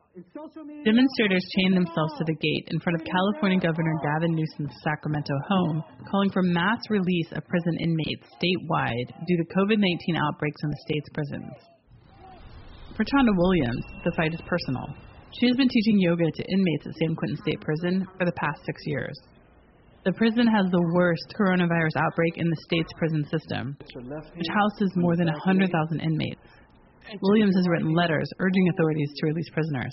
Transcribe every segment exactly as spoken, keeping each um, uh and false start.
Demonstrators chained themselves to the gate in front of California Governor Gavin Newsom's Sacramento home, calling for mass release of prison inmates statewide due to COVID nineteen outbreaks in the state's prisons. For Chanda Williams, the fight is personal. She has been teaching yoga to inmates at San Quentin State Prison for the past six years. The prison has the worst coronavirus outbreak in the state's prison system, which houses more than one hundred thousand inmates. Williams has written letters urging authorities to release prisoners.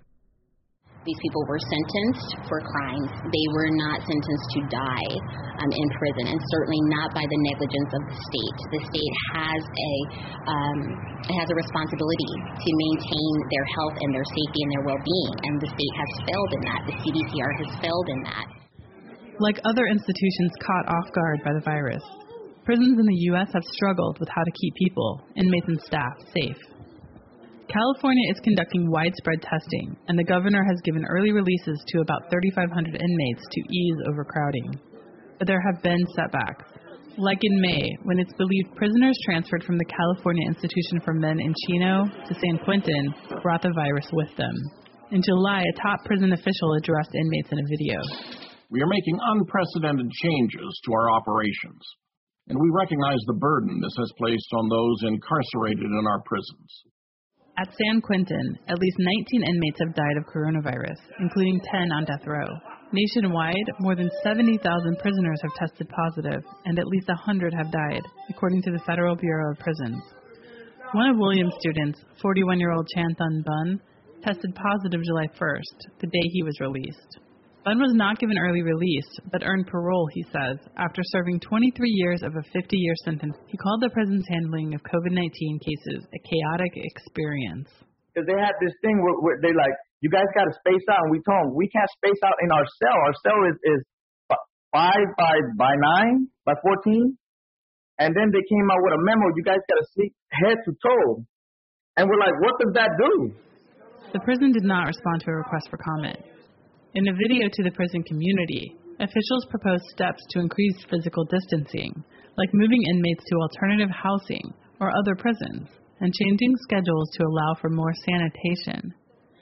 These people were sentenced for crimes. They were not sentenced to die um, in prison, and certainly not by the negligence of the state. The state has a um, has a responsibility to maintain their health and their safety and their well-being, and the state has failed in that. The C D C R has failed in that. Like other institutions caught off guard by the virus, prisons in the U S have struggled with how to keep people, inmates and staff, safe. California is conducting widespread testing, and the governor has given early releases to about thirty-five hundred inmates to ease overcrowding. But there have been setbacks. Like in May, when it's believed prisoners transferred from the California Institution for Men in Chino to San Quentin brought the virus with them. In July, a top prison official addressed inmates in a video. We are making unprecedented changes to our operations, and we recognize the burden this has placed on those incarcerated in our prisons. At San Quentin, at least nineteen inmates have died of coronavirus, including ten on death row. Nationwide, more than seventy thousand prisoners have tested positive, and at least one hundred have died, according to the Federal Bureau of Prisons. One of Williams' students, forty-one-year-old Chanthun Bun, tested positive July first, the day he was released. Bun was not given early release, but earned parole, he says, after serving twenty-three years of a fifty-year sentence. He called the prison's handling of COVID nineteen cases a chaotic experience. Because they had this thing where, where they like, you guys got to space out, and we told them, we can't space out in our cell. Our cell is, is five by, by nine, by fourteen. And then they came out with a memo, you guys got to sleep head to toe. And we're like, what does that do? The prison did not respond to a request for comment. In a video to the prison community, officials proposed steps to increase physical distancing, like moving inmates to alternative housing or other prisons, and changing schedules to allow for more sanitation.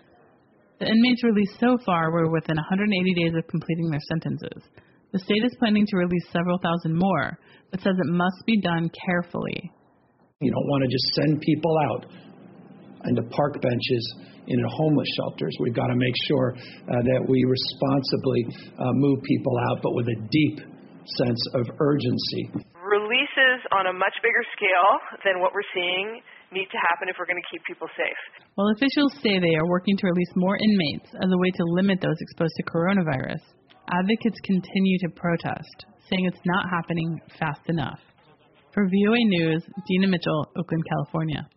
The inmates released so far were within one hundred eighty days of completing their sentences. The state is planning to release several thousand more, but says it must be done carefully. You don't want to just send people out into park benches in homeless shelters. We've got to make sure uh, that we responsibly uh, move people out, but with a deep sense of urgency. Releases on a much bigger scale than what we're seeing need to happen if we're going to keep people safe. While officials say they are working to release more inmates as a way to limit those exposed to coronavirus, advocates continue to protest, saying it's not happening fast enough. For V O A News, Dina Mitchell, Oakland, California.